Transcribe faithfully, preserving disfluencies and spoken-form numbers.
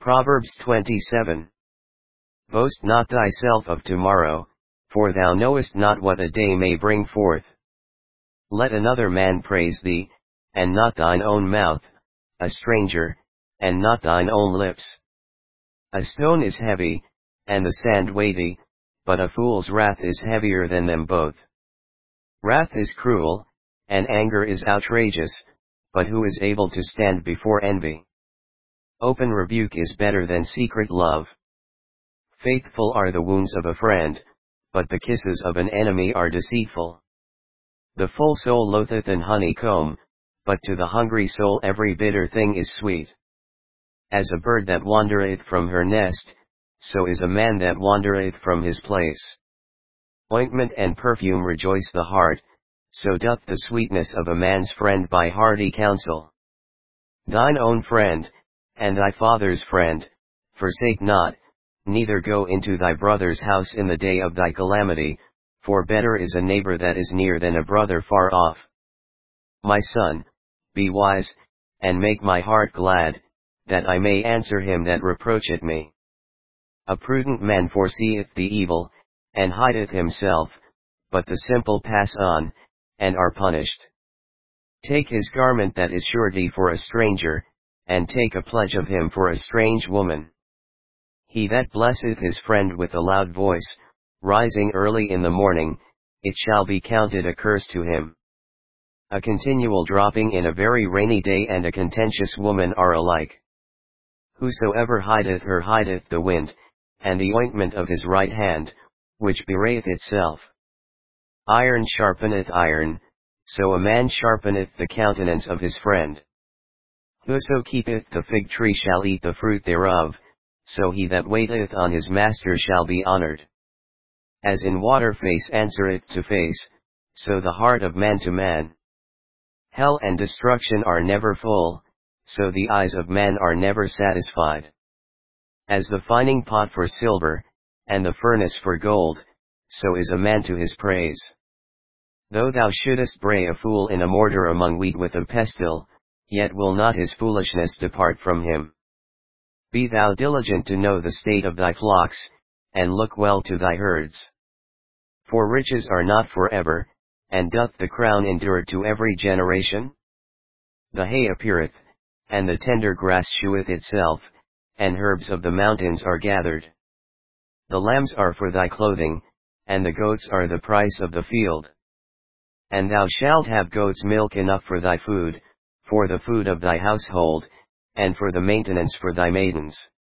Proverbs twenty-seven. Boast not thyself of tomorrow, for thou knowest not what a day may bring forth. Let another man praise thee, and not thine own mouth, a stranger, and not thine own lips. A stone is heavy, and the sand weighty, but a fool's wrath is heavier than them both. Wrath is cruel, and anger is outrageous, but who is able to stand before envy? Open rebuke is better than secret love. Faithful are the wounds of a friend, but the kisses of an enemy are deceitful. The full soul loatheth an honeycomb, but to the hungry soul every bitter thing is sweet. As a bird that wandereth from her nest, so is a man that wandereth from his place. Ointment and perfume rejoice the heart, so doth the sweetness of a man's friend by hearty counsel. Thine own friend, and thy father's friend, forsake not, neither go into thy brother's house in the day of thy calamity, for better is a neighbor that is near than a brother far off. My son, be wise, and make my heart glad, that I may answer him that reproacheth me. A prudent man foreseeth the evil, and hideth himself, but the simple pass on, and are punished. Take his garment that is surety for a stranger, and take a pledge of him for a strange woman. He that blesseth his friend with a loud voice, rising early in the morning, it shall be counted a curse to him. A continual dropping in a very rainy day and a contentious woman are alike. Whosoever hideth her hideth the wind, and the ointment of his right hand, which bewrayeth itself. Iron sharpeneth iron, so a man sharpeneth the countenance of his friend. Whoso keepeth the fig tree shall eat the fruit thereof, so he that waiteth on his master shall be honored. As in water face answereth to face, so the heart of man to man. Hell and destruction are never full, so the eyes of man are never satisfied. As the fining pot for silver, and the furnace for gold, so is a man to his praise. Though thou shouldest bray a fool in a mortar among wheat with a pestle, yet will not his foolishness depart from him. Be thou diligent to know the state of thy flocks, and look well to thy herds. For riches are not forever, and doth the crown endure to every generation? The hay appeareth, and the tender grass sheweth itself, and herbs of the mountains are gathered. The lambs are for thy clothing, and the goats are the price of the field. And thou shalt have goats' milk enough for thy food, for the food of thy household, and for the maintenance for thy maidens.